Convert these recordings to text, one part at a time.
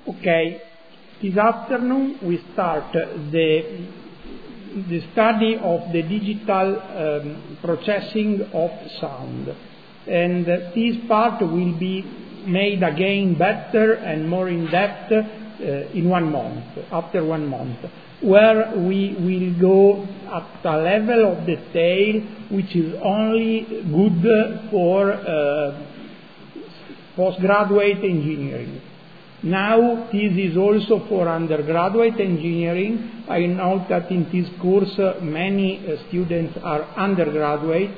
Okay, this afternoon we start the study of the digital processing of sound, and this part will be made again better and more in depth in 1 month, after 1 month, where we will go at a level of detail which is only good for postgraduate engineering. Now this is also for undergraduate engineering. I know that in this course many students are undergraduate,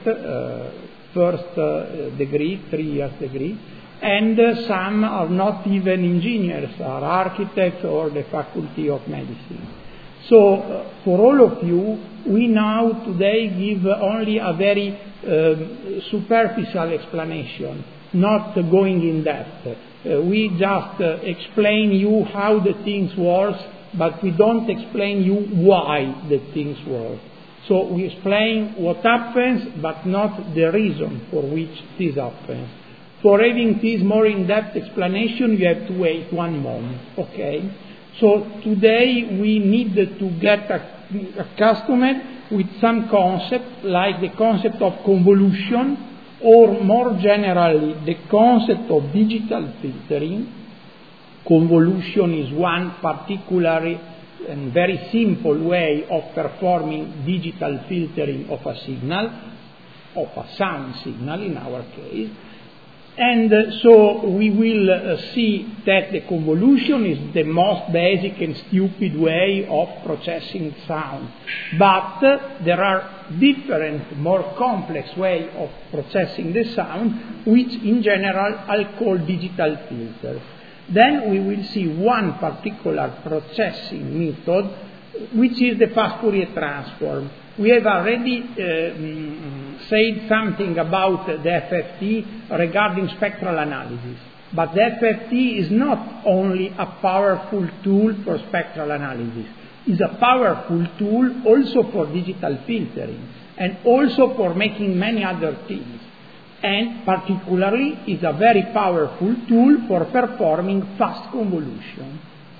first degree, 3 years degree, and some are not even engineers, are architects or the faculty of medicine. So for all of you, we now today give only a very superficial explanation, not going in depth. We just explain you how the things work, but we don't explain you why the things work. So we explain what happens, but not the reason for which this happens. For having this more in-depth explanation, you have to wait 1 month, okay? So today we need to get accustomed with some concept, like the concept of convolution, or more generally, the concept of digital filtering. Convolution is one particular and very simple way of performing digital filtering of a signal, of a sound signal in our case. And so we will see that the convolution is the most basic and stupid way of processing sound. But there are different, more complex ways of processing the sound, which in general I'll call digital filters. Then we will see one particular processing method, which is the fast Fourier transform. We have already said something about the FFT regarding spectral analysis. But the FFT is not only a powerful tool for spectral analysis. It's a powerful tool also for digital filtering and also for making many other things. And particularly is a very powerful tool for performing fast convolution.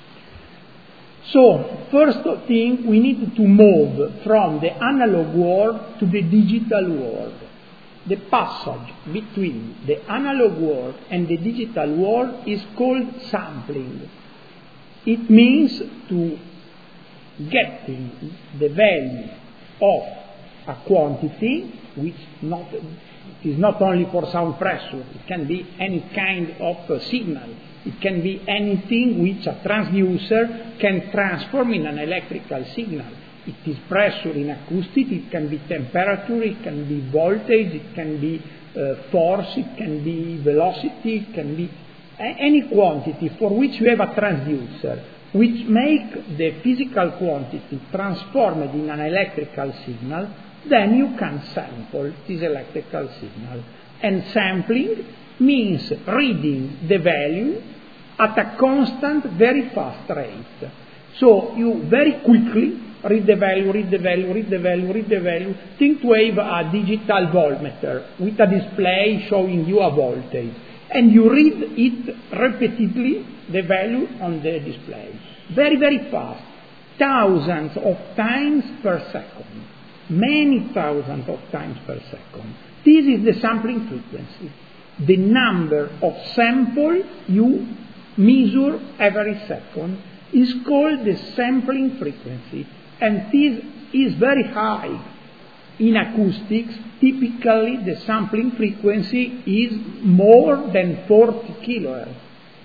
So, first thing, we need to move from the analog world to the digital world. The passage between the analog world and the digital world is called sampling. It means to getting the value of a quantity, which is not only for sound pressure, it can be any kind of signal. It can be anything which a transducer can transform in an electrical signal. It is pressure in acoustic, it can be temperature, it can be voltage, it can be force, it can be velocity, it can be any quantity for which you have a transducer, which make the physical quantity transformed in an electrical signal. Then you can sample this electrical signal. And sampling means reading the value at a constant, very fast rate. So you very quickly read the value, read the value, read the value, read the value. Think to have a digital voltmeter with a display showing you a voltage. And you read it repeatedly, the value on the display. Very, very fast. Thousands of times per second. Many thousands of times per second. This is the sampling frequency. The number of samples you measure every second is called the sampling frequency. And this is very high. In acoustics, typically the sampling frequency is more than 40 kilohertz.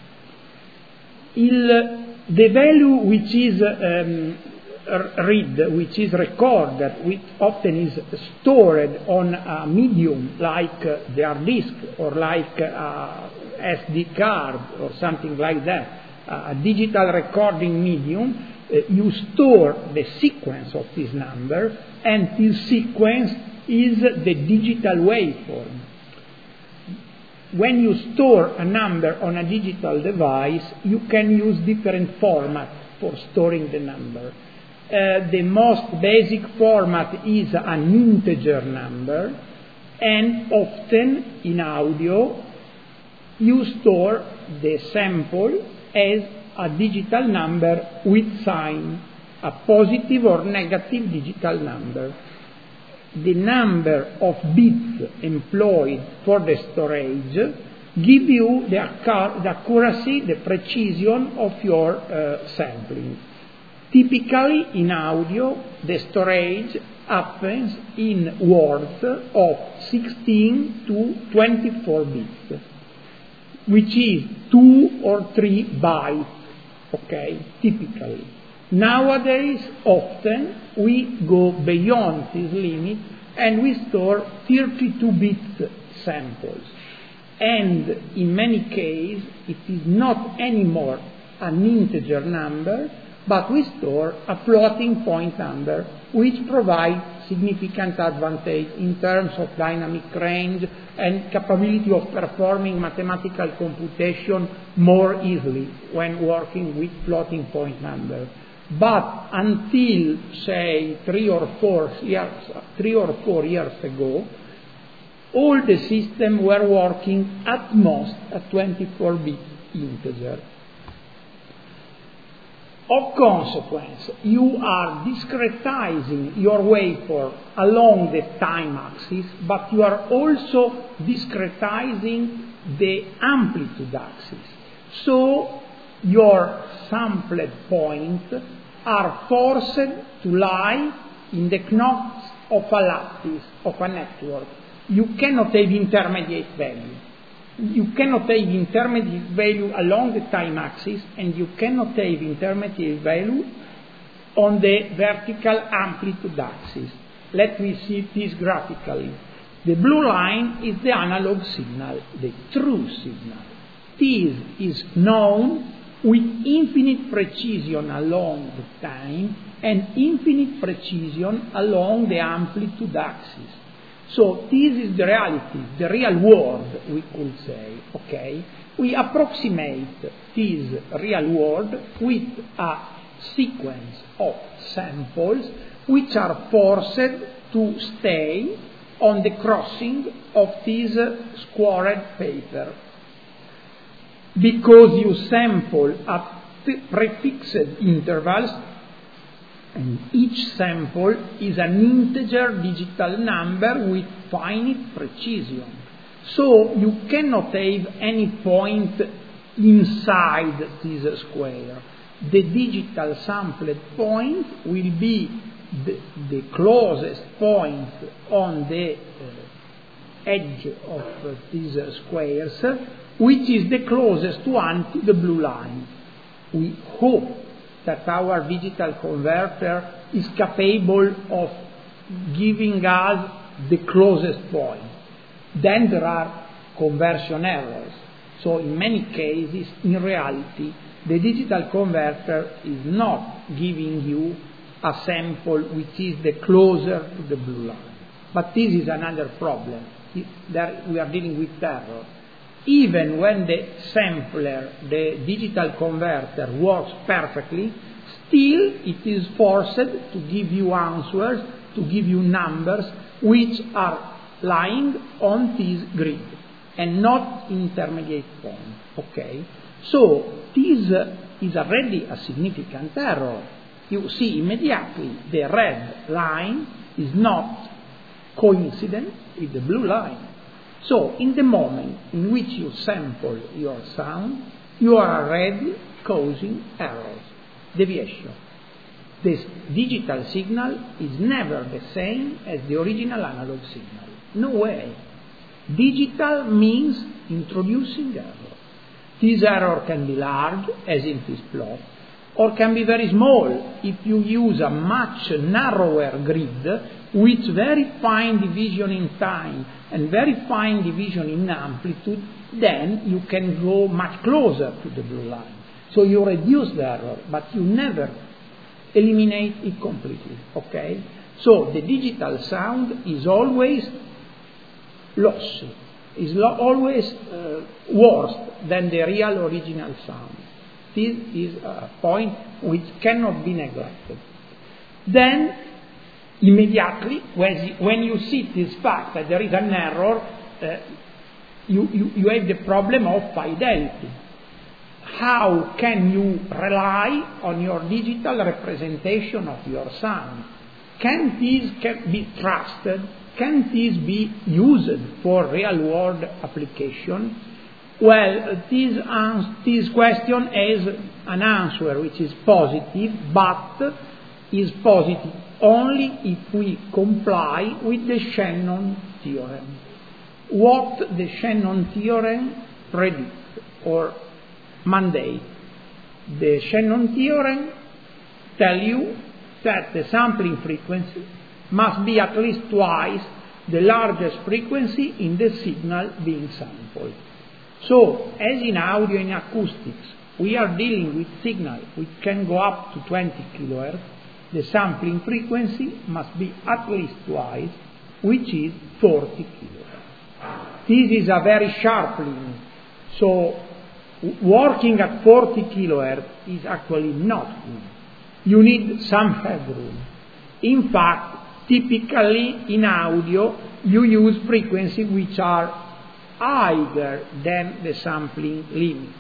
The value which is read, which is recorded, which often is stored on a medium like the hard disk or like a SD card or something like that, a digital recording medium, you store the sequence of this number, and this sequence is the digital waveform. When you store a number on a digital device, you can use different formats for storing the number. The most basic format is an integer number, and often in audio you store the sample as a digital number with sign, a positive or negative digital number. The number of bits employed for the storage give you the accuracy, the precision of your sampling. Typically in audio, the storage happens in words of 16 to 24 bits, which is 2 or 3 bytes, okay, typically. Nowadays, often, we go beyond this limit and we store 32-bit samples. And in many cases, it is not anymore an integer number, but we store a floating point number, which provides significant advantage in terms of dynamic range and capability of performing mathematical computation more easily when working with floating point number. But until, say, 3 or 4 years ago, all the systems were working at most at 24-bit integer. Of consequence, you are discretizing your waveform along the time axis, but you are also discretizing the amplitude axis. So your sampled points are forced to lie in the knots of a lattice, of a network. You cannot have intermediate value. You cannot have intermediate value along the time axis, and you cannot have intermediate value on the vertical amplitude axis. Let me see this graphically. The blue line is the analog signal, the true signal. This is known with infinite precision along the time and infinite precision along the amplitude axis. So this is the reality, the real world, we could say, okay? We approximate this real world with a sequence of samples which are forced to stay on the crossing of this squared paper. Because you sample at prefixed intervals, and each sample is an integer digital number with finite precision. So you cannot have any point inside this square. The digital sampled point will be the closest point on the edge of these squares, which is the closest one to the blue line. We hope that our digital converter is capable of giving us the closest point. Then there are conversion errors. So in many cases, in reality, the digital converter is not giving you a sample which is the closer to the blue line. But this is another problem. There we are dealing with error. Even when the sampler, the digital converter, works perfectly, still it is forced to give you answers, to give you numbers which are lying on this grid and not intermediate point. Okay? So this is already a significant error. You see immediately the red line is not coincident with the blue line. So, in the moment in which you sample your sound, you are already causing errors, deviation. This digital signal is never the same as the original analog signal. No way. Digital means introducing error. This error can be large, as in this plot, or can be very small if you use a much narrower grid with very fine division in time and very fine division in amplitude. Then you can go much closer to the blue line. So you reduce the error, but you never eliminate it completely. Okay? So the digital sound is always lossy, is always worse than the real original sound. This is a point which cannot be neglected. Then, immediately, when you see this fact that there is an error, you have the problem of fidelity. how can you rely on your digital representation of your sound? Can this be trusted? Can this be used for real-world application? Well, this question has an answer which is positive, but is positive only if we comply with the Shannon theorem. What the Shannon theorem predicts or mandate. The Shannon theorem tells you that the sampling frequency must be at least twice the largest frequency in the signal being sampled. So, as in audio and acoustics, we are dealing with signal which can go up to 20 kHz, the sampling frequency must be at least twice, which is 40 kHz. This is a very sharp limit. So, working at 40 kHz is actually not good. You need some headroom. In fact, typically in audio, you use frequencies which are higher than the sampling limit.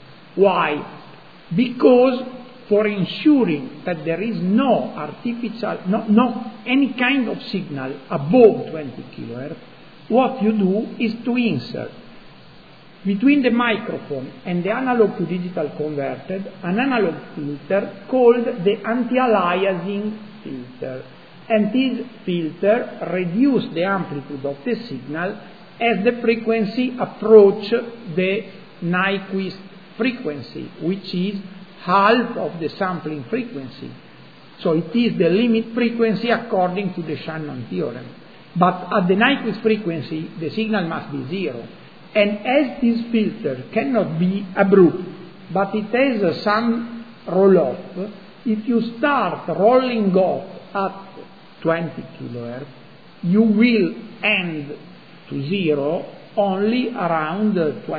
Why? Because for ensuring that there is no artificial, no any kind of signal above 20 kHz, what you do is to insert between the microphone and the analog to digital converted an analog filter called the anti-aliasing filter. And this filter reduces the amplitude of the signal as the frequency approaches the Nyquist frequency, which is half of the sampling frequency. So it is the limit frequency according to the Shannon theorem. But at the Nyquist frequency, the signal must be zero. And as this filter cannot be abrupt, but it has some roll-off, if you start rolling off at 20 kHz, you will end to zero only around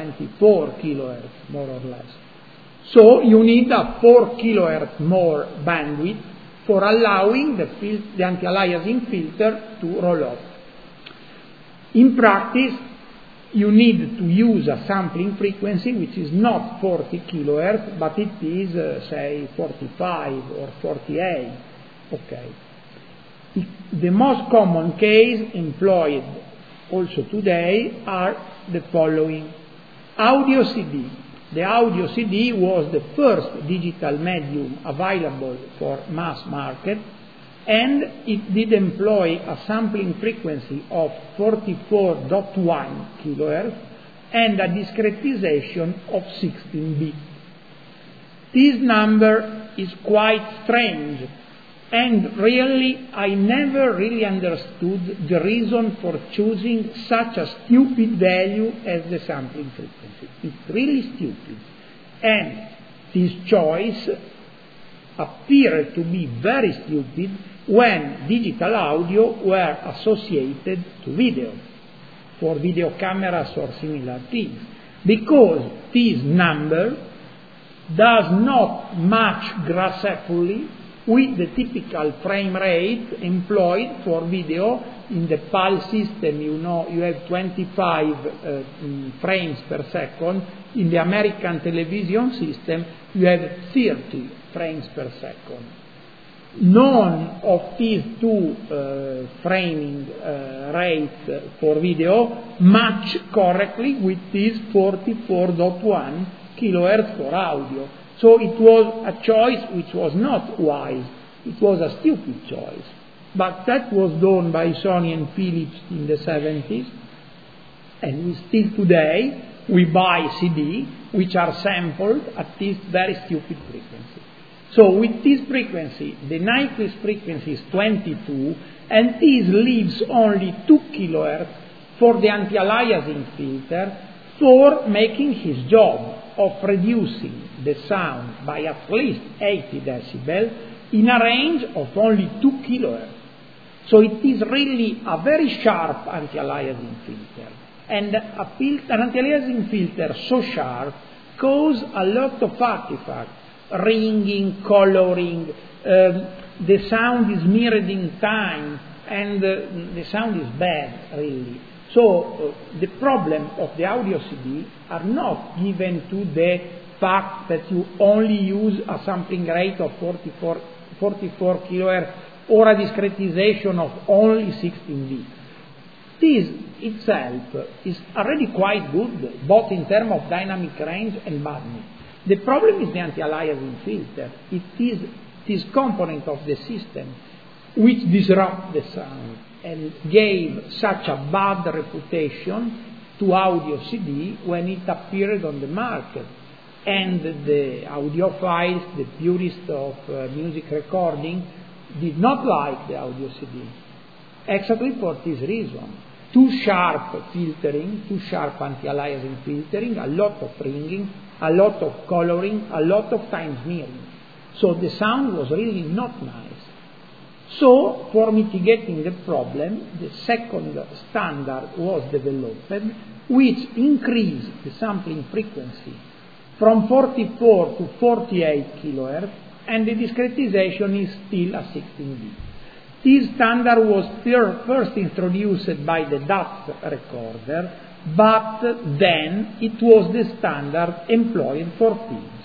24 kHz, more or less. So you need a 4 kHz more bandwidth for allowing the anti-aliasing filter to roll off. In practice, you need to use a sampling frequency which is not 40 kHz, but it is, say, 45 or 48. Okay. The most common case employed also today are the following. Audio CD. The audio CD was the first digital medium available for mass market, and it did employ a sampling frequency of 44.1 kHz and a discretization of 16 bits. This number is quite strange, and really I never really understood the reason for choosing such a stupid value as the sampling frequency. It's really stupid. And this choice appeared to be very stupid when digital audio were associated to video, for video cameras or similar things, because this number does not match gracefully with the typical frame rate employed for video. In the PAL system, you have 25 frames per second. In the American television system, you have 30 frames per second. None of these two framing rates for video match correctly with this 44.1 kHz for audio. So it was a choice which was not wise. It was a stupid choice. But that was done by Sony and Philips in the 70s. And still today, we buy CD which are sampled at this very stupid frequency. So with this frequency, the Nyquist frequency is 22, and this leaves only 2 kHz for the anti-aliasing filter for making his job of reducing the sound by at least 80 decibels in a range of only 2 kHz. So it is really a very sharp anti-aliasing filter. And an anti-aliasing filter so sharp causes a lot of artifacts, ringing, coloring, the sound is mirrored in time, and the sound is bad, really. So the problem of the audio CD are not given to the fact that you only use a sampling rate of 44 kHz or a discretization of only 16 bits. This itself is already quite good, both in terms of dynamic range and bandwidth. The problem is the anti-aliasing filter. It is this component of the system which disrupts the sound and gave such a bad reputation to audio CD when it appeared on the market. And the audiophiles, the purists of music recording, did not like the audio CD. Exactly for this reason. Too sharp filtering, too sharp anti-aliasing filtering, a lot of ringing, a lot of coloring, a lot of time smearing. So the sound was really not nice. So, for mitigating the problem, the second standard was developed, which increased the sampling frequency from 44 to 48 kHz, and the discretization is still a 16 bit. This standard was first introduced by the DAT recorder, but then it was the standard employed for films.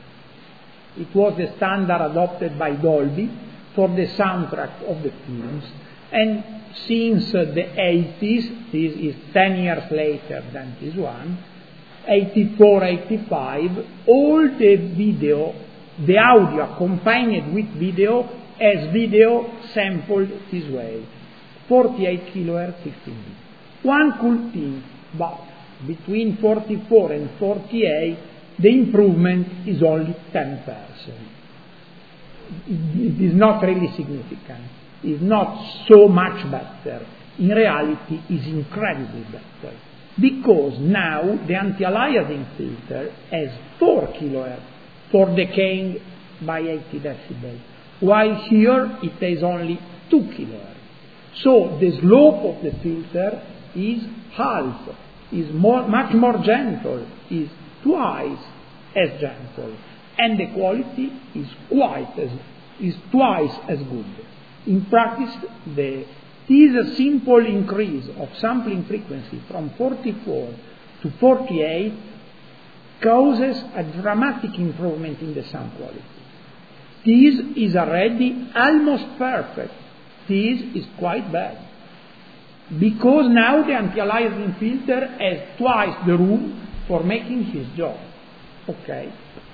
It was the standard adopted by Dolby for the soundtrack of the films, and since the 80s, this is 10 years later than this one, 84, 85, all the video, the audio accompanied with video, as video sampled this way, 48 kHz, 16 bits. One could think, but between 44 and 48, the improvement is only 10%. It is not really significant. It's not so much better. In reality, it's incredibly better. Because now the anti-aliasing filter has 4 kHz for decaying by 80 decibels, while here it has only 2 kHz. So the slope of the filter is half, is much more gentle, is twice as gentle, and the quality is twice as good. In practice, this simple increase of sampling frequency from 44 to 48 causes a dramatic improvement in the sound quality. This is already almost perfect. This is quite bad. Because now the anti-aliasing filter has twice the room for making his job. Okay.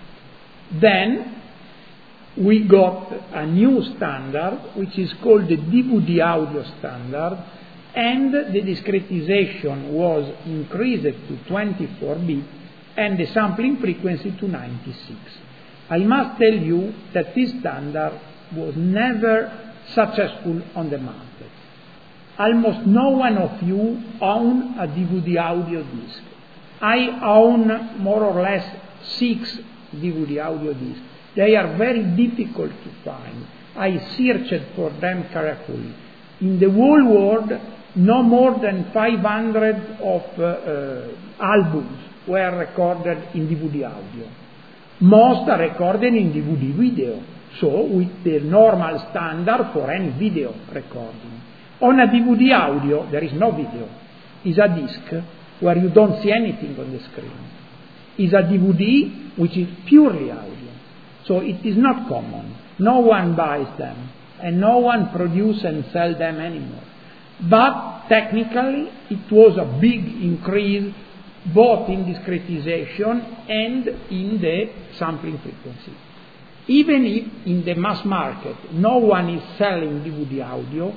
Then we got a new standard, which is called the DVD audio standard, and the discretization was increased to 24 bits and the sampling frequency to 96. I must tell you that this standard was never successful on the market. Almost no one of you own a DVD audio disc. I own more or less 6 DVD audio discs. They are very difficult to find. I searched for them carefully. In the whole world, no more than 500 of albums were recorded in DVD audio. Most are recorded in DVD video, so with the normal standard for any video recording. On a DVD audio, there is no video. It's a disc where you don't see anything on the screen. It's a DVD which is purely audio. So it is not common. No one buys them, and no one produces and sells them anymore. But technically, it was a big increase both in discretization and in the sampling frequency. Even if in the mass market no one is selling DVD audio,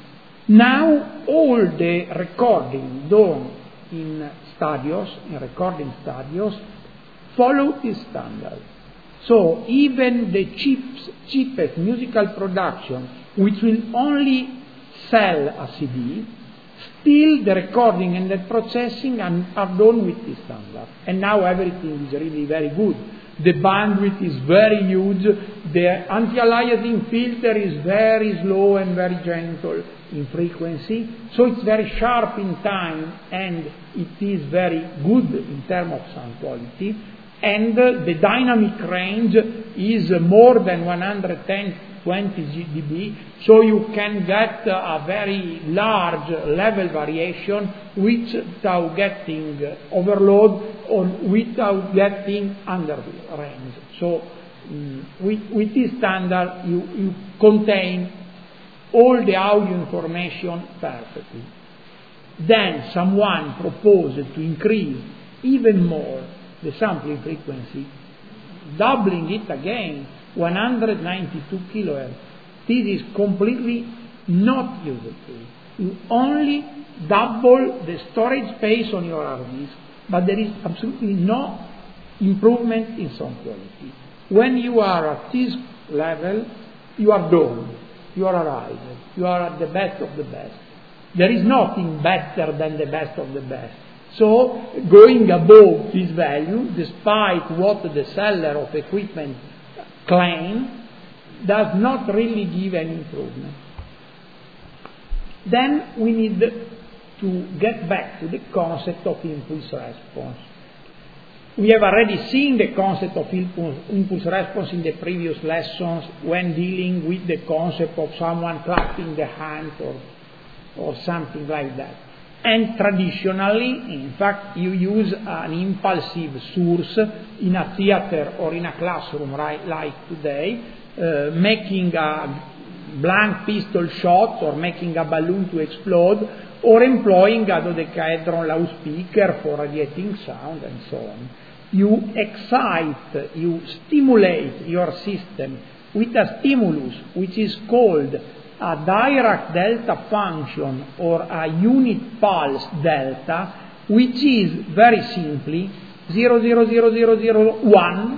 now all the recording done in recording studios, follow this standard. So even the cheapest musical production, which will only sell a CD, still the recording and the processing are done with this standard. And now everything is really very good. The bandwidth is very huge. The anti-aliasing filter is very slow and very gentle in frequency. So it's very sharp in time, and it is very good in terms of sound quality. And the dynamic range is more than 110 20 dB, so you can get a very large level variation without getting overload or without getting under range. So with this standard you contain all the audio information perfectly. Then someone proposed to increase even more the sampling frequency, doubling it again, 192 kilohertz. This is completely not useful. You only double the storage space on your hard disk, but there is absolutely no improvement in sound quality. When you are at this level, you are doomed. You are arrived. You are at the best of the best. There is nothing better than the best of the best. So, going above this value, despite what the seller of equipment claims, does not really give any improvement. Then we need to get back to the concept of impulse response. We have already seen the concept of impulse response in the previous lessons when dealing with the concept of someone clapping the hand or something like that. And traditionally, in fact, you use an impulsive source in a theater or in a classroom, right, like today, making a blank pistol shot or making a balloon to explode, or employing a dodecahedron loudspeaker for radiating sound and so on. You excite, you stimulate your system with a stimulus which is called a Dirac delta function or a unit pulse delta, which is very simply 0,00001,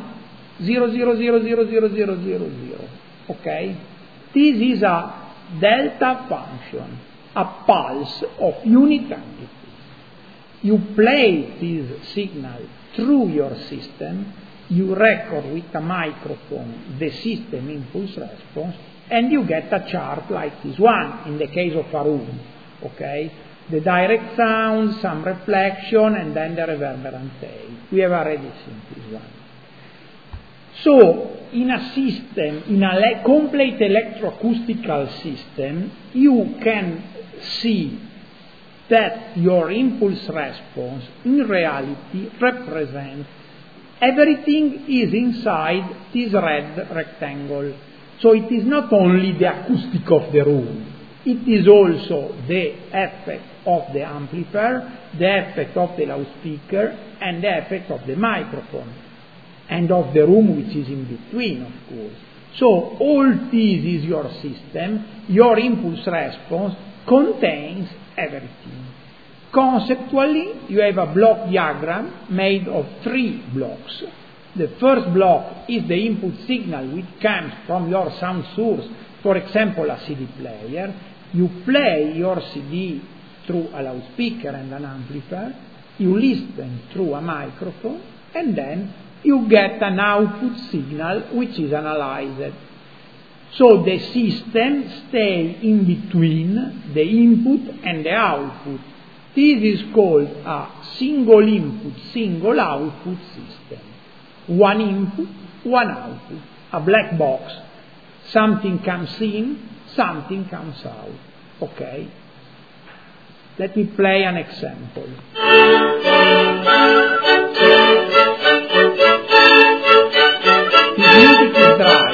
0,0000000. Okay? This is a delta function, a pulse of unit amplitude. You play this signal through your system, you record with a microphone the system impulse response, and you get a chart like this one, in the case of a room, okay? The direct sound, some reflection, and then the reverberant tail. We have already seen this one. So, in a system, in a complete electroacoustical system, you can see that your impulse response in reality represents everything is inside this red rectangle. So it is not only the acoustic of the room, it is also the effect of the amplifier, the effect of the loudspeaker, and the effect of the microphone, and of the room which is in between, of course. So all this is your system. Your impulse response contains everything. Conceptually, you have a block diagram made of 3 blocks. The first block is the input signal which comes from your sound source, for example, a CD player. You play your CD through a loudspeaker and an amplifier, you listen through a microphone, and then you get an output signal which is analyzed. So the system stays in between the input and the output. This is called a single input, single output system. One input, one output, a black box. Something comes in, something comes out. Okay? Let me play an example. This music is dry.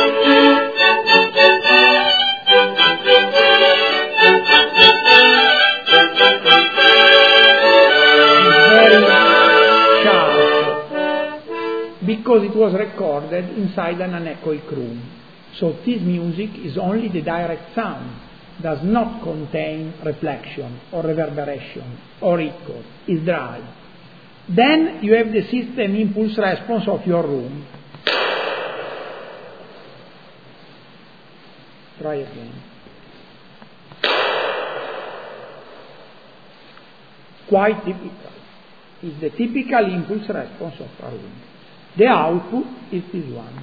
Because it was recorded inside an anechoic room. So this music is only the direct sound, does not contain reflection or reverberation or echo, is dry. Then you have the system impulse response of your room. Try again. Quite typical. It's the typical impulse response of a room. The output is this one.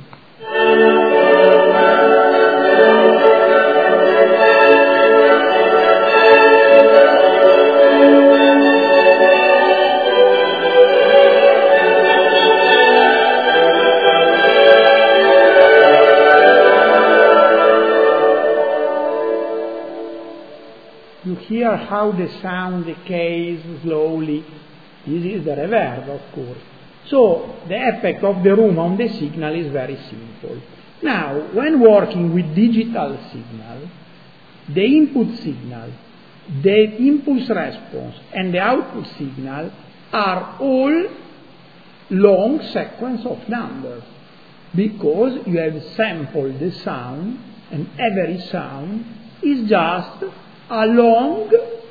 hear how the sound decays slowly. This is the reverb, of course. So the effect of the room on the signal is very simple. Now, when working with digital signal, the input signal, the impulse response, and the output signal are all long sequence of numbers, because you have sampled the sound, and every sound is just a long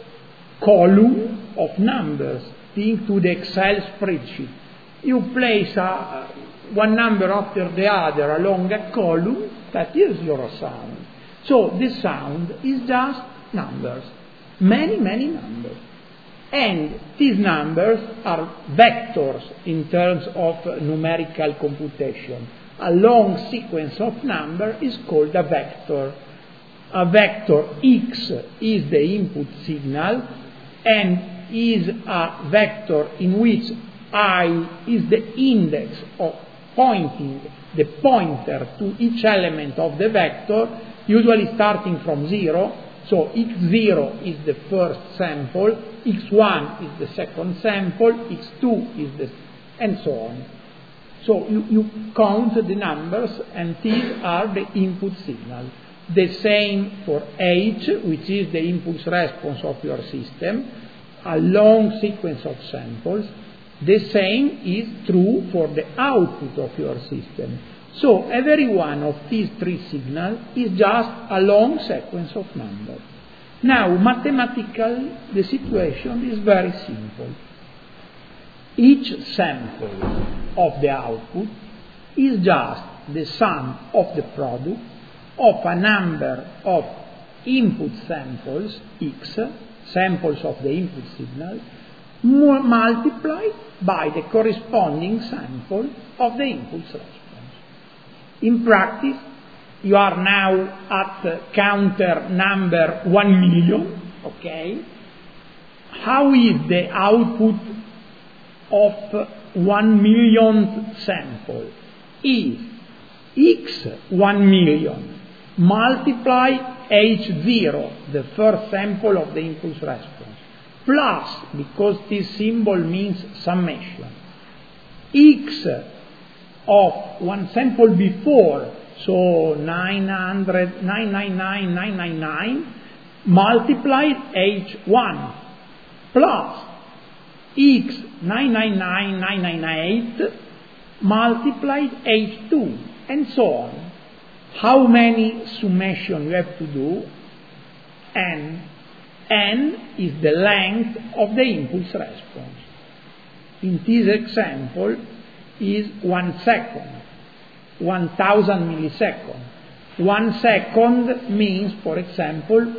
column of numbers. Think to the Excel spreadsheet. You place one number after the other along a column, that is your sound. So the sound is just numbers, many, many numbers. And these numbers are vectors in terms of numerical computation. A long sequence of numbers is called a vector. A vector X is the input signal and is a vector in which I is the index of pointing the pointer to each element of the vector, usually starting from 0. So x0 is the first sample, x1 is the second sample, x2 is the, and so on. So you count the numbers, and these are the input signals. The same for H, which is the impulse response of your system, a long sequence of samples. The same is true for the output of your system. So every one of these three signals is just a long sequence of numbers. Now, mathematically, the situation is very simple. Each sample of the output is just the sum of the product of a number of input samples, x, samples of the input signal, multiplied by the corresponding sample of the impulse response. In practice, you are now at counter number 1 million, okay? How is the output of 1 millionth sample? Is x 1 million multiply h0, the first sample of the impulse response, plus, because this symbol means summation, x of one sample before, so 999,999 multiplied h1 plus x 999,998 multiplied h2 and so on. How many summation you have to do? N. N is the length of the impulse response. In this example is 1 second, 1000 milliseconds. 1 second means, for example,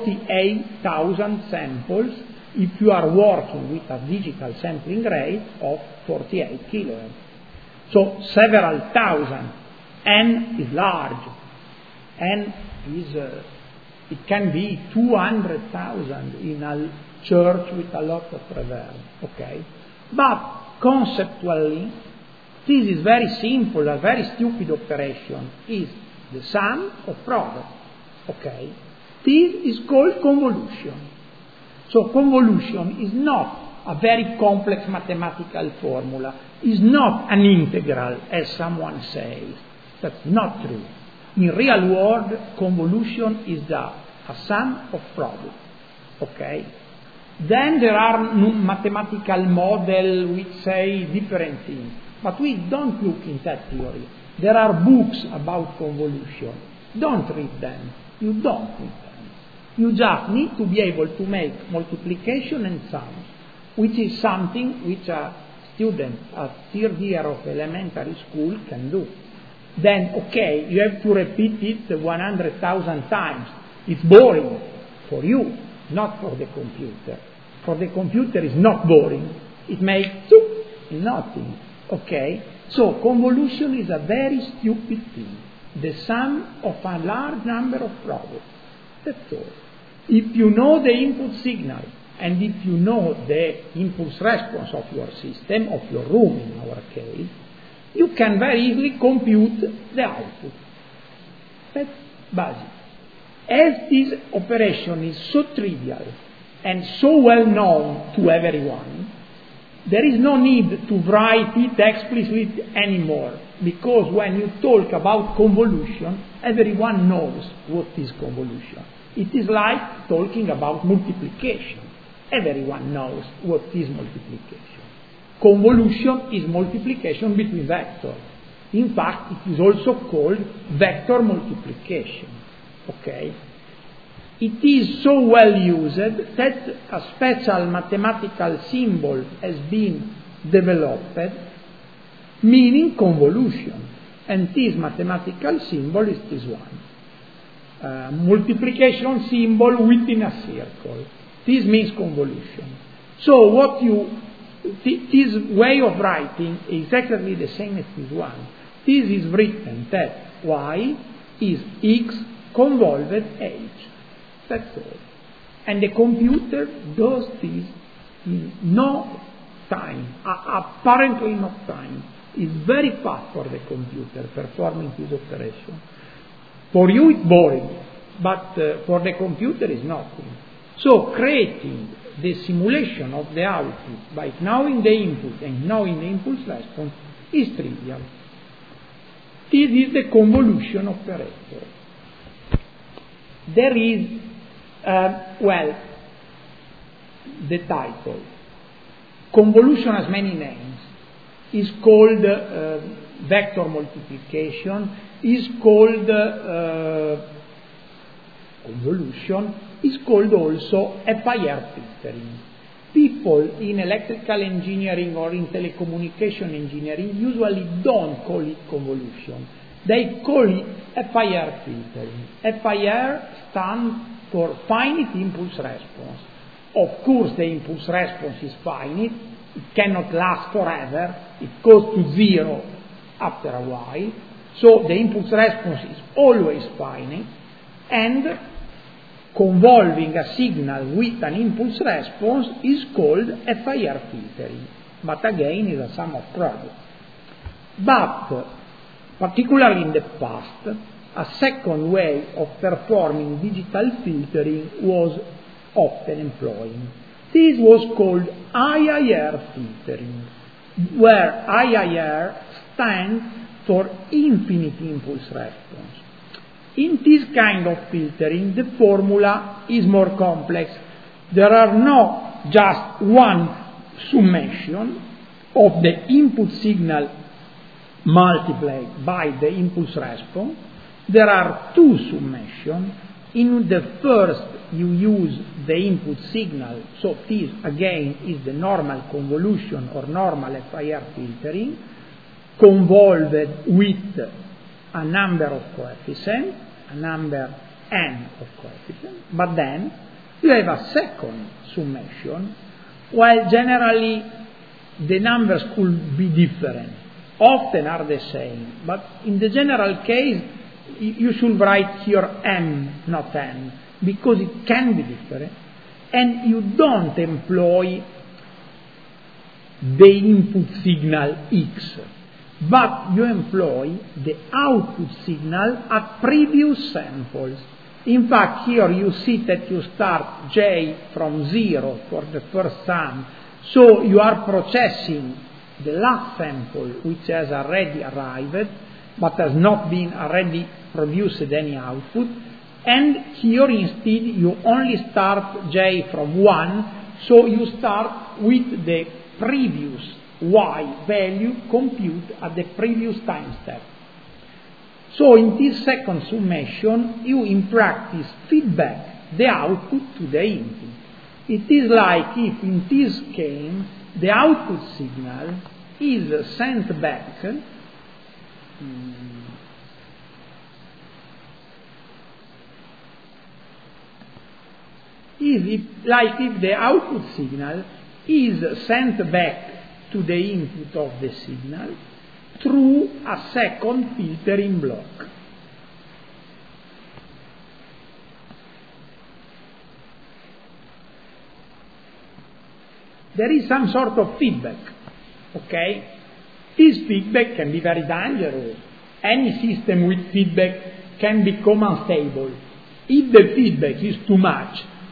48,000 samples if you are working with a digital sampling rate of 48 kilohertz. So several thousand. N is large. N is, it can be 200,000 in a church with a lot of reverb. Okay? But conceptually, this is very simple, a very stupid operation. Is the sum of products. Okay? This is called convolution. So convolution is not a very complex mathematical formula. Is not an integral, as someone says. That's not true. In real world, convolution is a sum of products. Okay? Then there are mathematical models which say different things. But we don't look in that theory. There are books about convolution. Don't read them. You don't read them. You just need to be able to make multiplication and sums, which is something which a student at third year of elementary school can do. Then, okay, you have to repeat it 100,000 times. It's boring for you, not for the computer. For the computer, it's not boring. It makes nothing. Okay? So, convolution is a very stupid thing. The sum of a large number of products. That's all. If you know the input signal, and if you know the impulse response of your system, of your room in our case, you can very easily compute the output. That's basic. As this operation is so trivial and so well known to everyone, there is no need to write it explicitly anymore, because when you talk about convolution, everyone knows what is convolution. It is like talking about multiplication. Everyone knows what is multiplication. Convolution is multiplication between vectors. In fact, it is also called vector multiplication. Okay? It is so well used that a special mathematical symbol has been developed meaning convolution, and this mathematical symbol is this one. Multiplication symbol within a circle. This means convolution. So this way of writing is exactly the same as this one. This is written that y is x convolved h. That's all. And the computer does this in no time, apparently no time. It's very fast for the computer performing this operation. For you it's boring, but for the computer it's nothing. So creating the simulation of the output by knowing the input and knowing the impulse response is trivial. This is the convolution operator. There is, the title. Convolution has many names. It's called vector multiplication, is called convolution, is called also FIR filtering. People in electrical engineering or in telecommunication engineering usually don't call it convolution. They call it FIR filtering. FIR stands for finite impulse response. Of course, the impulse response is finite. It cannot last forever. It goes to zero after a while. So the impulse response is always finite. And convolving a signal with an impulse response is called FIR filtering. But again, it's a sum of products. But particularly in the past, a second way of performing digital filtering was often employed. This was called IIR filtering, where IIR stands for infinite impulse response. In this kind of filtering, the formula is more complex. There are not just one summation of the input signal multiplied by the impulse response. There are two summations. In the first, you use the input signal, so this again is the normal convolution or normal FIR filtering, convolved with a number of coefficients, a number n of coefficients, but then you have a second summation, while generally the numbers could be different, often are the same, but in the general case you should write here m, not n, because it can be different, and you don't employ the input signal x, but you employ the output signal at previous samples. In fact, here you see that you start j from 0 for the first sum, so you are processing the last sample which has already arrived but has not been already produced any output, and here instead you only start j from 1, so you start with the previous y value compute at the previous time step. So in this second summation you in practice feedback the output to the input. It is like if in this case the output signal is sent back if the output signal is sent back to the input of the signal through a second filtering block. There is some sort of feedback, okay? This feedback can be very dangerous. Any system with feedback can become unstable. If the feedback is too much,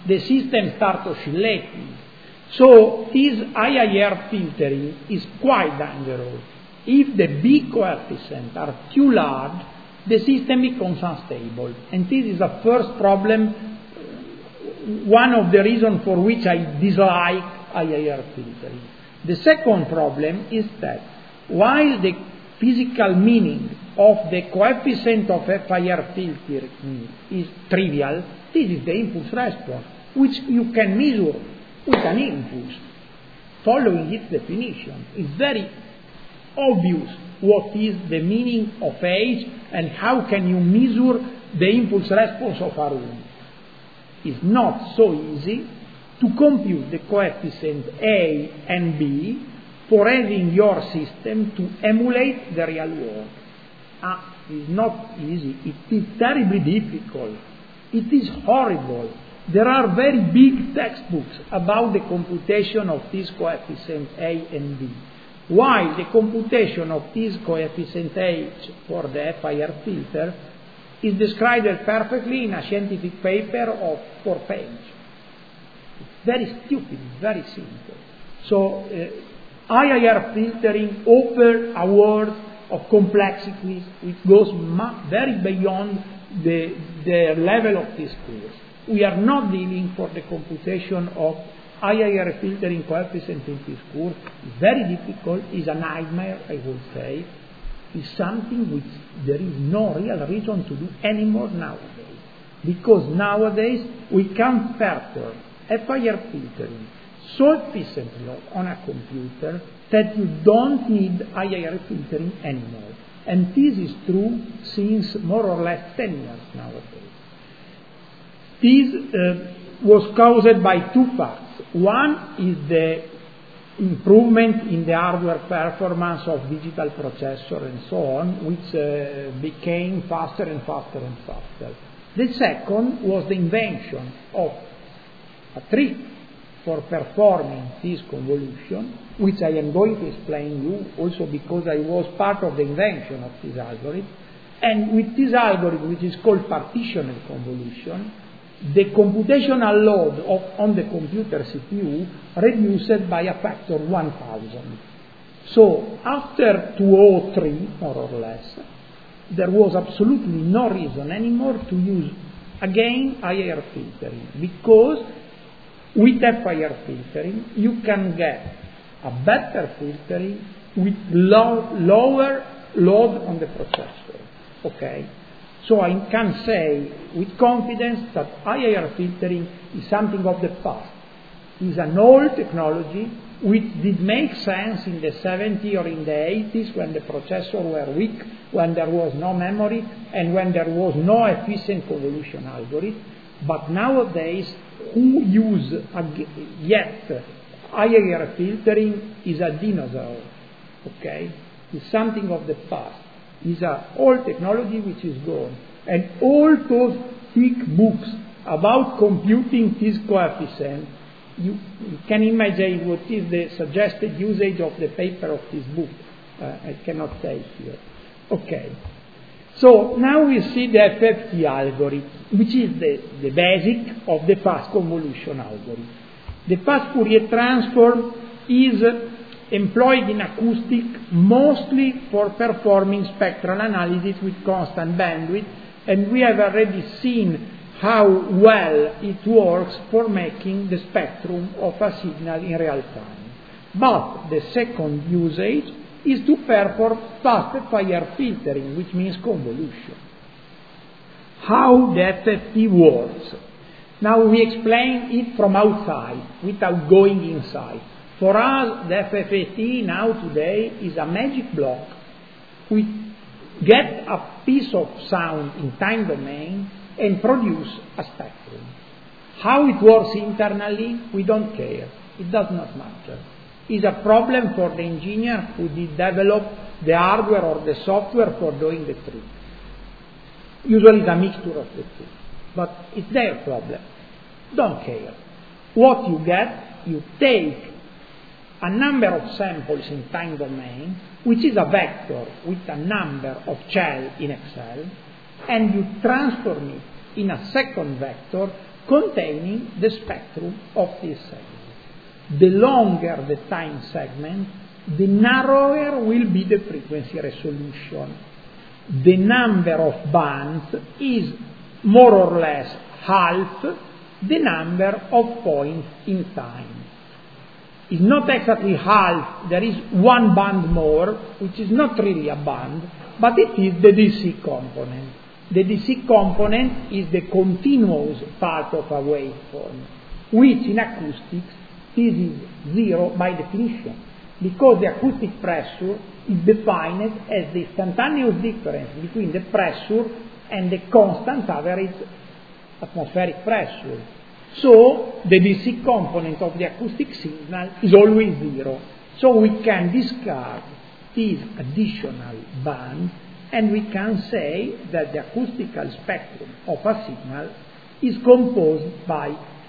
the system starts oscillating. So this IIR filtering is quite dangerous. If the big coefficients are too large, the system becomes unstable. And this is the first problem, one of the reasons for which I dislike IIR filtering. The second problem is that while the physical meaning of the coefficient of FIR filtering is trivial, this is the impulse response, which you can measure with an impulse, following its definition. It's very obvious what is the meaning of H and how can you measure the impulse response of a room. It's not so easy to compute the coefficient A and B for having your system to emulate the real world. It's not easy. It is terribly difficult. It is horrible. There are very big textbooks about the computation of these coefficients A and B. While the computation of this coefficient H for the FIR filter is described perfectly in a scientific paper of 4 pages. It's very stupid, very simple. So IIR filtering offers a world of complexities which goes very beyond the level of this course. We are not dealing for the computation of IIR filtering coefficient in this course. It's very difficult, it's a nightmare, I would say. It's something which there is no real reason to do anymore nowadays. Because nowadays we can perform FIR filtering so efficiently on a computer that you don't need IIR filtering anymore. And this is true since more or less 10 years nowadays. This was caused by 2 facts. One is the improvement in the hardware performance of digital processor and so on, which became faster and faster and faster. The second was the invention of a trick for performing this convolution, which I am going to explain you also because I was part of the invention of this algorithm. And with this algorithm, which is called partitional convolution, the computational load on the computer CPU reduced by a factor 1000. So after 2003, more or less, there was absolutely no reason anymore to use again IIR filtering, because with FIR filtering you can get a better filtering with lower load on the processor. Okay? So I can say with confidence that IIR filtering is something of the past. It's an old technology which did make sense in the 70s or in the 80s when the processors were weak, when there was no memory, and when there was no efficient convolution algorithm. But nowadays, who use yet IIR filtering is a dinosaur. Okay? It's something of the past. Is an old technology which is gone. And all those thick books about computing this coefficient, you can imagine what is the suggested usage of the paper of this book. I cannot say here. Okay. So now we see the FFT algorithm, which is the basic of the fast convolution algorithm. The fast Fourier transform is employed in acoustic mostly for performing spectral analysis with constant bandwidth, and we have already seen how well it works for making the spectrum of a signal in real time. But the second usage is to perform fast FIR filtering, which means convolution. How the FFT works. Now we explain it from outside without going inside. For us, the FFT now today is a magic block. We get a piece of sound in time domain and produce a spectrum. How it works internally, we don't care. It does not matter. It's a problem for the engineer who did develop the hardware or the software for doing the trick. Usually it's a mixture of the two. But it's their problem. Don't care. What you get, you take a number of samples in time domain, which is a vector with a number of cells in Excel, and you transform it in a second vector containing the spectrum of this segment. The longer the time segment, the narrower will be the frequency resolution. The number of bands is more or less half the number of points in time. It's not exactly half, there is one band more, which is not really a band, but it is the DC component. The DC component is the continuous part of a waveform, which in acoustics, this is zero by definition, because the acoustic pressure is defined as the instantaneous difference between the pressure and the constant average atmospheric pressure. So the DC component of the acoustic signal is always zero. So we can discard this additional band and we can say that the acoustical spectrum of a signal is composed by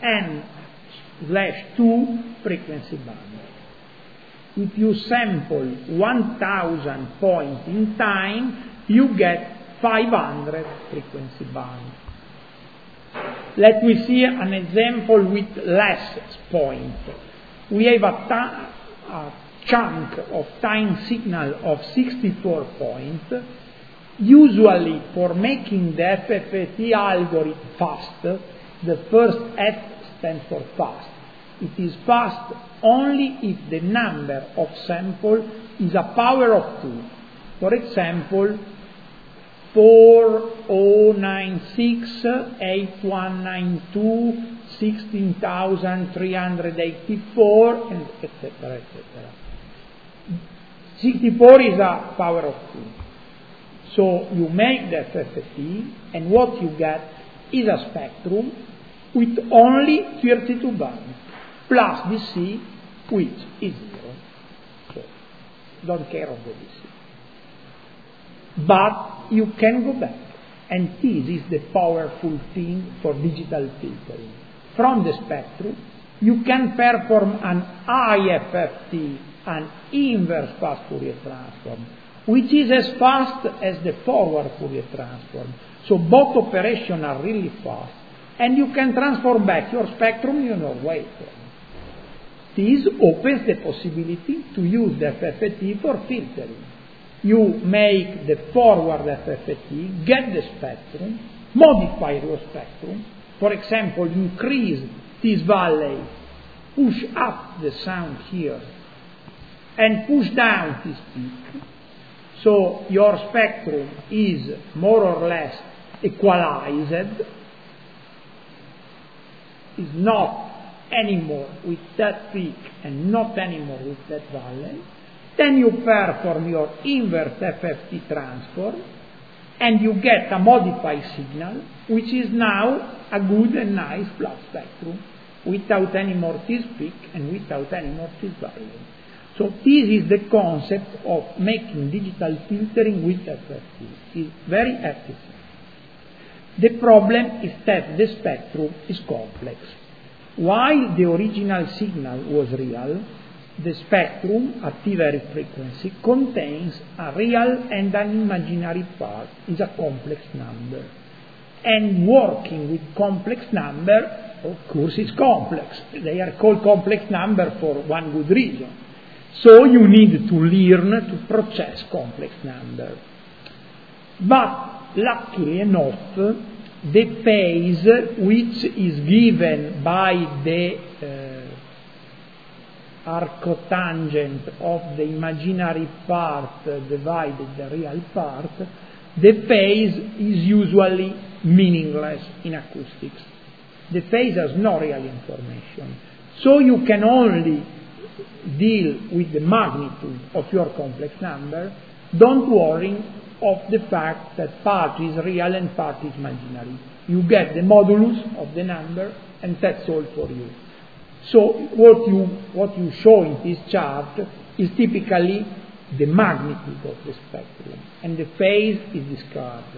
n/2 frequency bands. If you sample 1000 points in time, you get 500 frequency bands. Let me see an example with less points. We have a chunk of time signal of 64 points. Usually, for making the FFT algorithm fast, the first F stands for fast. It is fast only if the number of samples is a power of 2. For example, 4096, 8192, 16384, and etc. etc. 64 is a power of 2. So you make the FFT, and what you get is a spectrum with only 32 bands, plus DC, which is 0. So don't care of the DC. But you can go back, and this is the powerful thing for digital filtering. From the spectrum, you can perform an IFFT, an inverse fast Fourier transform, which is as fast as the forward Fourier transform. So both operations are really fast, and you can transform back your spectrum in your waveform. This opens the possibility to use the FFT for filtering. You make the forward FFT, get the spectrum, modify your spectrum, for example, increase this valley, push up the sound here, and push down this peak. So your spectrum is more or less equalized, is not anymore with that peak and not anymore with that valley. Then you perform your inverse FFT transform, and you get a modified signal, which is now a good and nice flat spectrum, without any more this peak and without any more this valley. So this is the concept of making digital filtering with FFT. It's very efficient. The problem is that the spectrum is complex. While the original signal was real, the spectrum at T-very frequency contains a real and an imaginary part. It's a complex number. And working with complex number, of course, is complex. They are called complex number for one good reason. So you need to learn to process complex number. But luckily enough, the phase which is given by the arcotangent of the imaginary part divided the real part, the phase is usually meaningless in acoustics. The phase has no real information. So you can only deal with the magnitude of your complex number. Don't worry of the fact that part is real and part is imaginary. You get the modulus of the number, and that's all for you. So what you show in this chart is typically the magnitude of the spectrum, and the phase is discarded.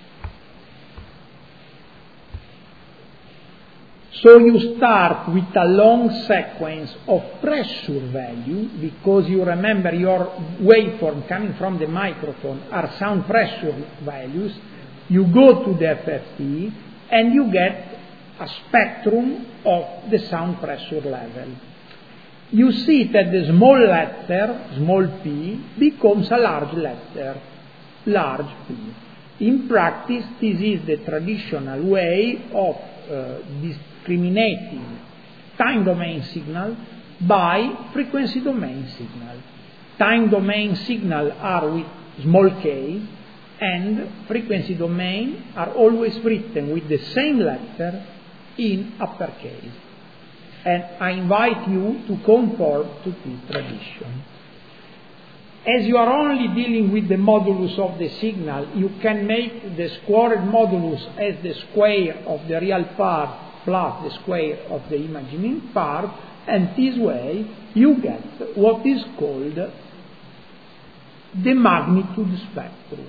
So you start with a long sequence of pressure value, because you remember your waveform coming from the microphone are sound pressure values. You go to the FFT and you get a spectrum of the sound pressure level. You see that the small letter, small p, becomes a large letter, large p. In practice, this is the traditional way of discriminating time domain signal by frequency domain signal. Time domain signal are with small k, and frequency domain are always written with the same letter in uppercase. And I invite you to conform to this tradition. As you are only dealing with the modulus of the signal, you can make the squared modulus as the square of the real part plus the square of the imagining part, and this way you get what is called the magnitude spectrum.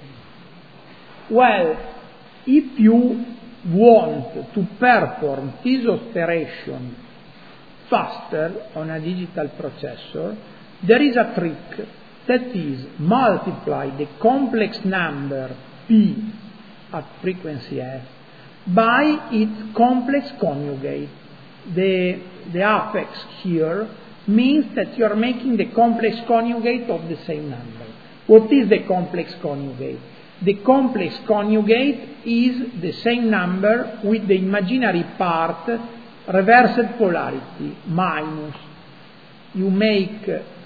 Well, if you want to perform this operation faster on a digital processor, there is a trick, that is multiply the complex number p at frequency f by its complex conjugate. The affix here means that you are making the complex conjugate of the same number. What is the complex conjugate? The complex conjugate is the same number with the imaginary part reversed polarity, minus. You make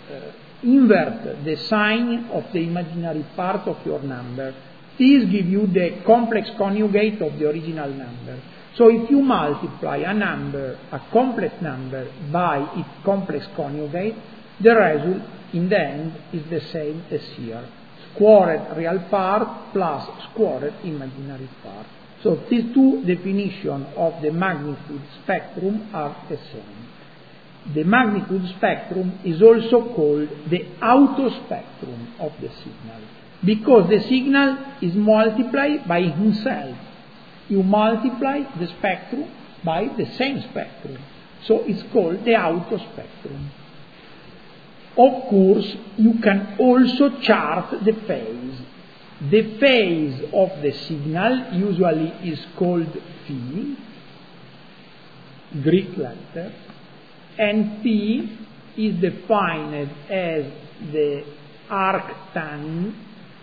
invert the sign of the imaginary part of your number. This gives you the complex conjugate of the original number. So if you multiply a number, a complex number, by its complex conjugate, the result in the end is the same as here. Squared real part plus squared imaginary part. So these two definitions of the magnitude spectrum are the same. The magnitude spectrum is also called the auto spectrum of the signal, because the signal is multiplied by himself. You multiply the spectrum by the same spectrum. So it's called the auto spectrum. Of course, you can also chart the phase. The phase of the signal usually is called phi, Greek letter, and p is defined as the arctan,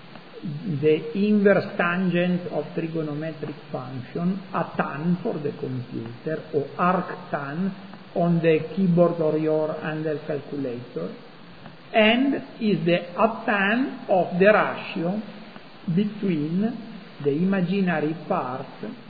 the inverse tangent of trigonometric function, a tan for the computer, or arctan on the keyboard or your handle calculator, and is the arctan of the ratio between the imaginary part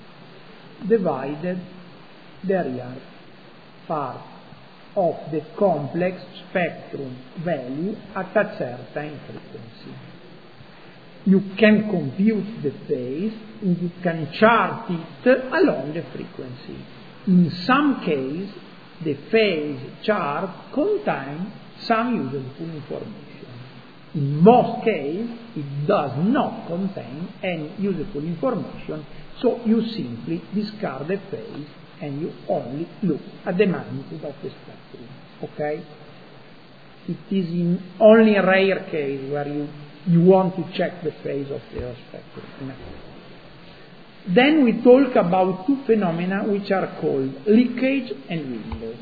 divided the real part of the complex spectrum value at a certain frequency. You can compute the phase and you can chart it along the frequency. In some case, the phase chart contains some useful information. In most cases, it does not contain any useful information, so you simply discard the phase and you only look at the magnitude of the spectrum. Okay? It is in only a rare case where you want to check the phase of the spectrum. Then we talk about two phenomena which are called leakage and windows.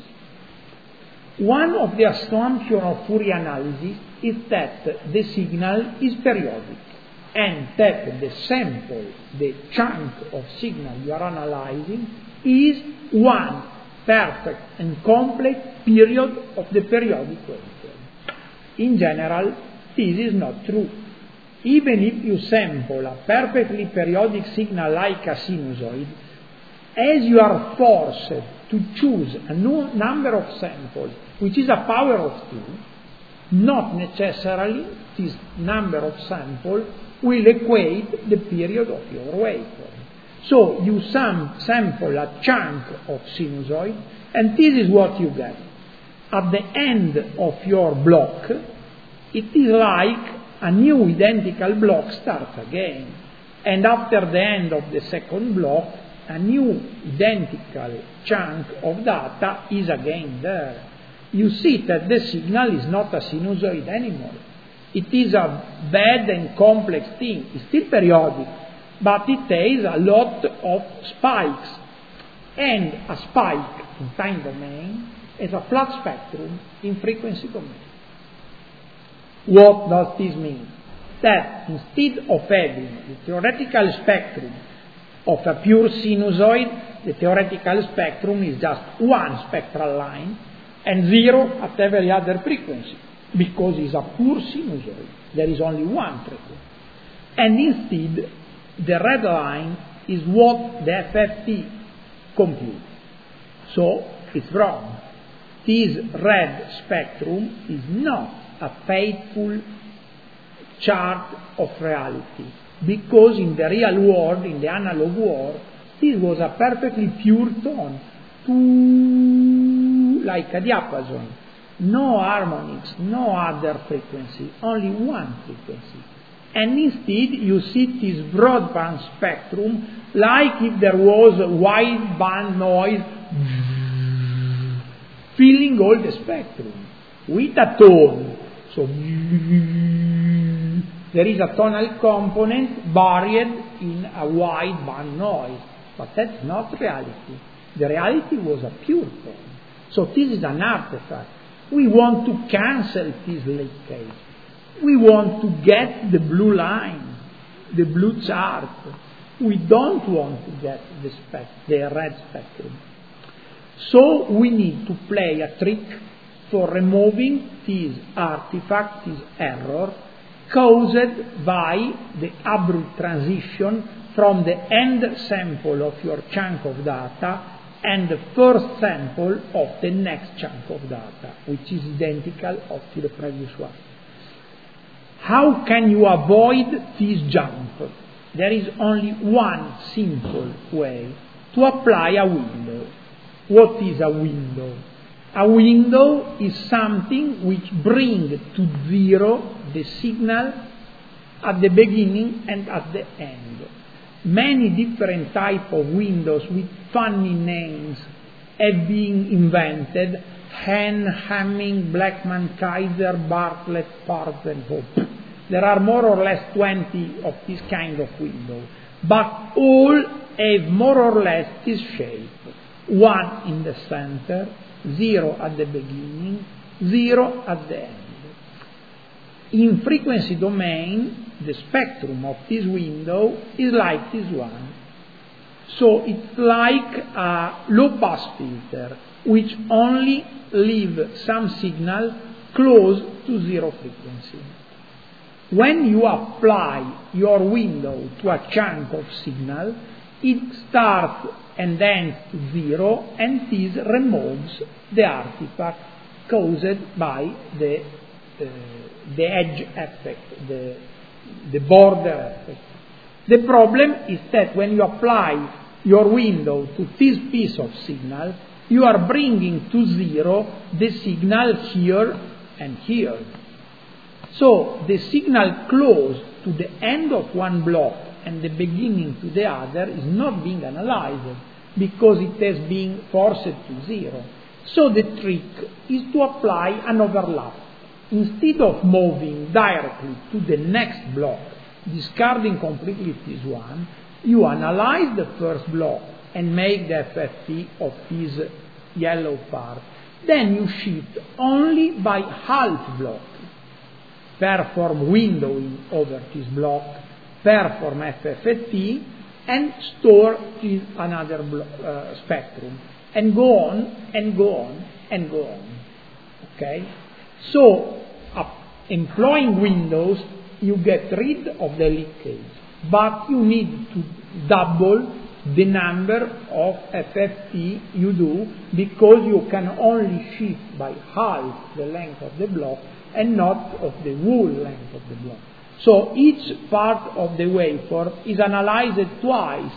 One of the assumptions of Fourier analysis is that the signal is periodic and that the sample, the chunk of signal you are analyzing, is one perfect and complete period of the periodic waveform. In general, this is not true. Even if you sample a perfectly periodic signal like a sinusoid, as you are forced to choose a number of samples which is a power of 2, not necessarily this number of samples will equate the period of your waveform. So you sample a chunk of sinusoid, and this is what you get. At the end of your block, it is like a new identical block starts again. And after the end of the second block, a new identical chunk of data is again there. You see that the signal is not a sinusoid anymore. It is a bad and complex thing. It's still periodic, but it has a lot of spikes. and a spike in time domain as a flat spectrum in frequency domain. What does this mean? That instead of having the theoretical spectrum of a pure sinusoid, the theoretical spectrum is just one spectral line and zero at every other frequency, because it's a pure sinusoid. There is only one frequency. And instead, the red line is what the FFT computes. So, it's wrong. This red spectrum is not a faithful chart of reality, because in the real world, in the analog world, this was a perfectly pure tone, like a diapason, no harmonics, no other frequency, only one frequency. And instead you see this broadband spectrum like if there was a wideband noise filling all the spectrum with a tone. So there is a tonal component buried in a wideband noise, but that's not reality. The reality was a pure tone. So this is an artifact. We want to cancel this leakage. We want to get the blue line, the blue chart. We don't want to get the red spectrum. So we need to play a trick for removing this artifact, this error, caused by the abrupt transition from the end sample of your chunk of data and the first sample of the next chunk of data, which is identical to the previous one. How can you avoid this jump? There is only one simple way: to apply a window. What is a window? A window is something which brings to zero the signal at the beginning and at the end. Many different types of windows with funny names have been invented: Hahn, Hamming, Blackman, Kaiser, Bartlett, Parts, and Hope. There are more or less 20 of this kind of window, but all have more or less this shape: 1 in the center, 0 at the beginning, 0 at the end. In frequency domain, the spectrum of this window is like this one. So it's like a low-pass filter, which only leaves some signal close to zero frequency. When you apply your window to a chunk of signal, it starts and ends to zero, and this removes the artifact caused by the edge effect, the border effect. The problem is that when you apply your window to this piece of signal, you are bringing to zero the signal here and here. So the signal close to the end of one block and the beginning to the other is not being analyzed, because it has been forced to zero. So the trick is to apply an overlap. Instead of moving directly to the next block, discarding completely this one, you analyze the first block and make the FFT of this yellow part. Then you shift only by half block. Perform windowing over this block, perform FFT, and store this another spectrum, and go on, and go on, and go on. Okay? So, employing windows, you get rid of the leakage, but you need to double the number of FFT you do, because you can only shift by half the length of the block and not of the whole length of the block. So each part of the waveform is analyzed twice.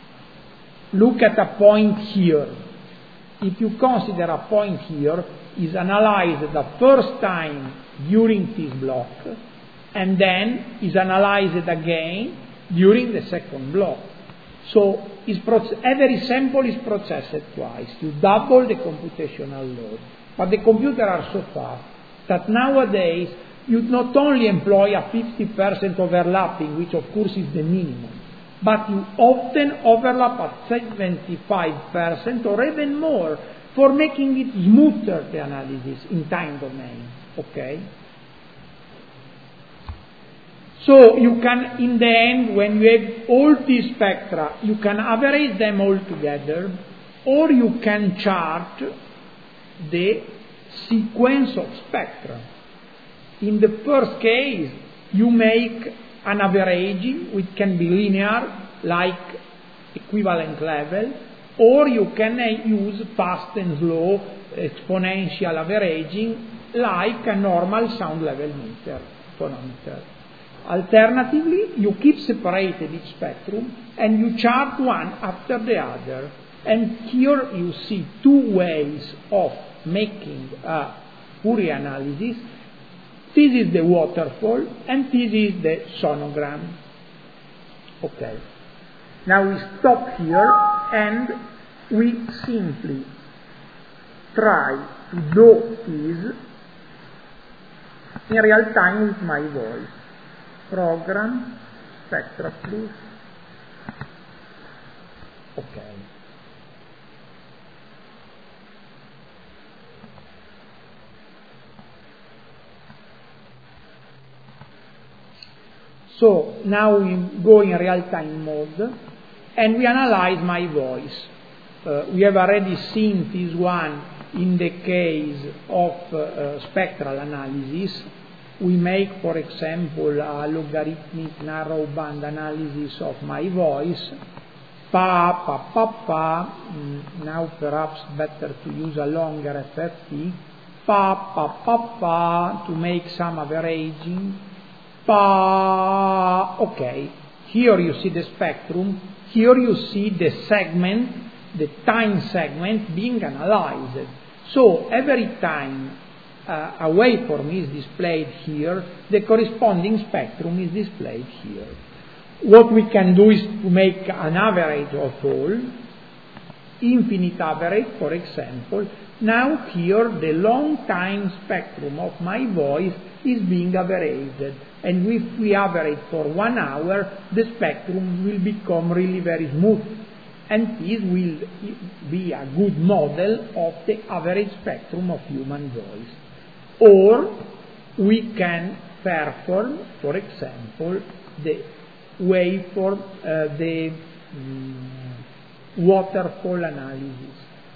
Look at a point here. If you consider a point here, is analyzed the first time during this block, and then is analyzed again during the second block. So every sample is processed twice. You double the computational load. But the computers are so fast that nowadays you not only employ a 50% overlapping, which of course is the minimum, but you often overlap at 75% or even more for making it smoother, the analysis in time domain. Okay? So you can, in the end, when you have all these spectra, you can average them all together, or you can chart the sequence of spectra. In the first case, you make an averaging, which can be linear, like equivalent level, or you can use fast and slow exponential averaging, like a normal sound level meter, phonometer. Alternatively, you keep separated each spectrum and you chart one after the other. And here you see two ways of making a Fourier analysis. This is the waterfall and this is the sonogram. Okay. Now we stop here and we simply try to do this in real time with my voice. Program, Spectra Plus. Okay. So now we go in real-time mode and we analyze my voice. We have already seen this one in the case of spectral analysis. We make, for example, a logarithmic narrow band analysis of my voice. Pa, pa, pa, pa. Now perhaps better to use a longer FFT. Pa, pa, pa, pa, to make some averaging. Pa, okay. Here you see the spectrum. Here you see the segment, the time segment being analyzed. So every time a waveform is displayed here, the corresponding spectrum is displayed here. What we can do is to make an average of all, infinite average, for example. Now here the long time spectrum of my voice is being averaged, and if we average for 1 hour, the spectrum will become really very smooth, and this will be a good model of the average spectrum of human voice. Or we can perform, for example, the waveform, the waterfall analysis.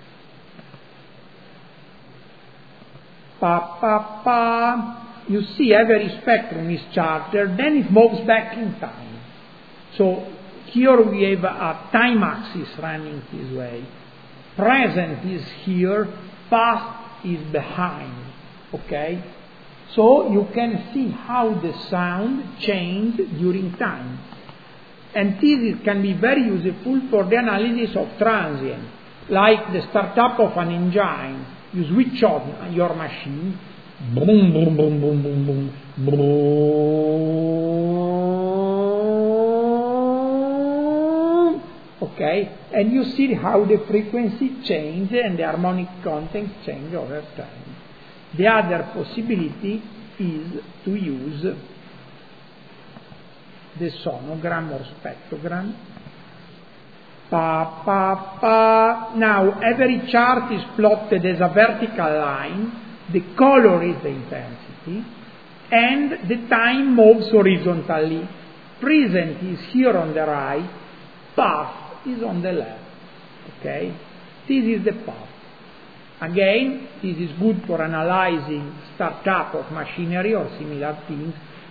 Pa, pa, pa. You see every spectrum is charted, then it moves back in time. So here we have a time axis running this way. Present is here, past is behind. Okay? So you can see how the sound changed during time. And this can be very useful for the analysis of transient, like the startup of an engine. You switch on your machine, boom, boom, boom, boom, boom, boom, boom. Okay, and you see how the frequency change and the harmonic content change over time. The other possibility is to use the sonogram or spectrogram. Pa, pa, pa. Now every chart is plotted as a vertical line. The color is the intensity, and the time moves horizontally. Present is here on the right, past is on the left. Okay? This is the past. Again, this is good for analyzing startup of machinery or similar things.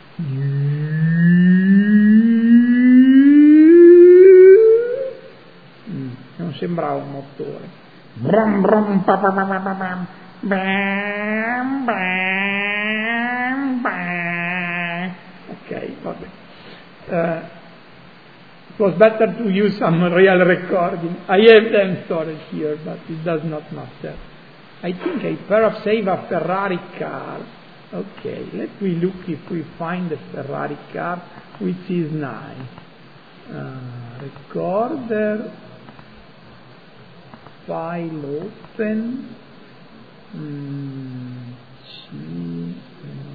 Non sembrava un motore. Brum, brum, pa, pa, pa, pa, pa, bam, bam, bam, bam. Okay, vabbè. It was better to use some real recording. I have them stored here, but it does not matter. I think I perhaps save a Ferrari car. Okay, let me look if we find the Ferrari car, which is nice. Recorder, file open,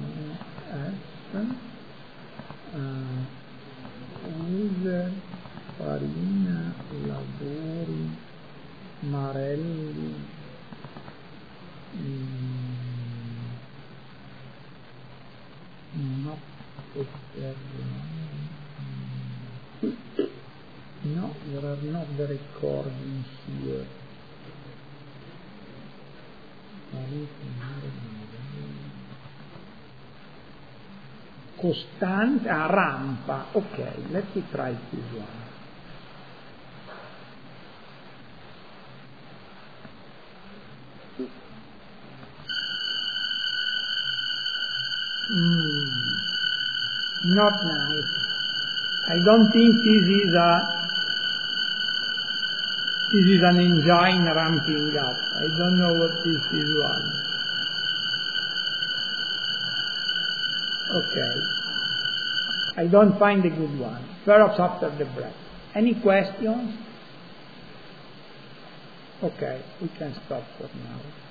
user, Lavori, Marelli, no, there are not the recordings here. Costante, Rampa. Okay, let me try this one. Not nice. I don't think this is an engine ramping up. I don't know what is this one. Okay. I don't find a good one. Perhaps after the break. Any questions? Okay, we can stop for now.